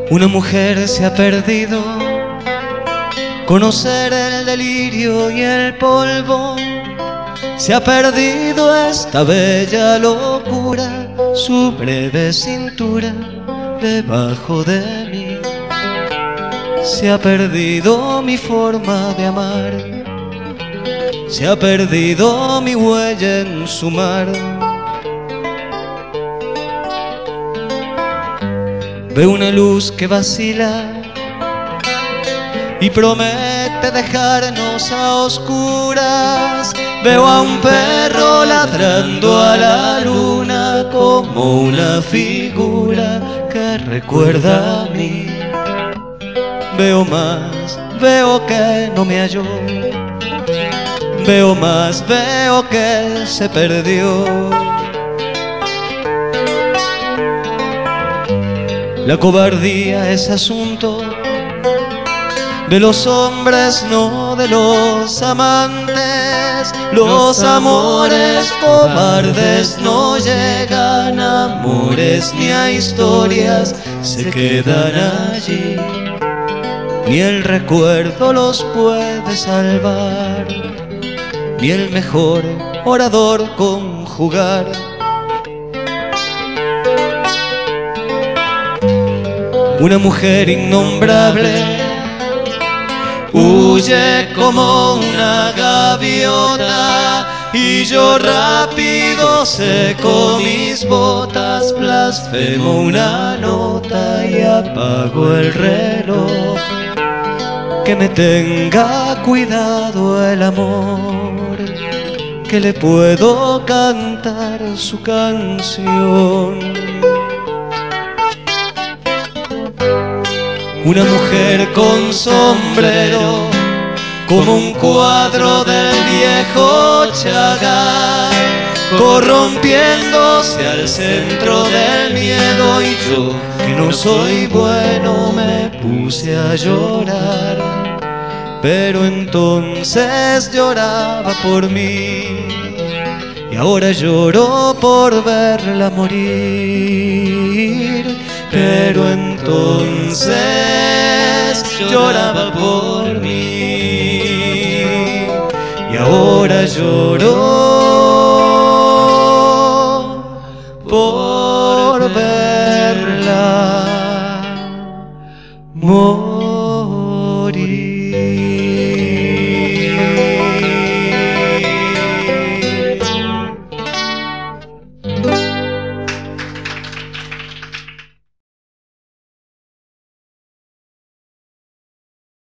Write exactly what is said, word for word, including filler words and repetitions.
Una mujer se ha perdido, conocer el delirio y el polvo. Se ha perdido esta bella locura, su breve cintura debajo de mí. Se ha perdido mi forma de amar, se ha perdido mi huella en su mar. Veo una luz que vacila y promete dejarnos a oscuras. Veo a un perro ladrando a la luna como una figura que recuerda a mí. Veo más, veo que no me halló. Veo más, veo que se perdió. La cobardía es asunto de los hombres, no de los amantes. Los amores cobardes no llegan a amores ni a historias, se quedan allí. Ni el recuerdo los puede salvar, ni el mejor orador conjugar. Una mujer innombrable huye como una gaviota y yo rápido seco mis botas, blasfemo una nota y apago el reloj. Que me tenga cuidado el amor, que le puedo cantar su canción. Una mujer con sombrero, como un cuadro del viejo Chagall, corrompiéndose al centro del miedo. Y yo, que no soy bueno, me puse a llorar. Pero entonces lloraba por mí, y ahora lloro por verla morir. Pero entonces lloraba por mí, y ahora lloro por verla morir.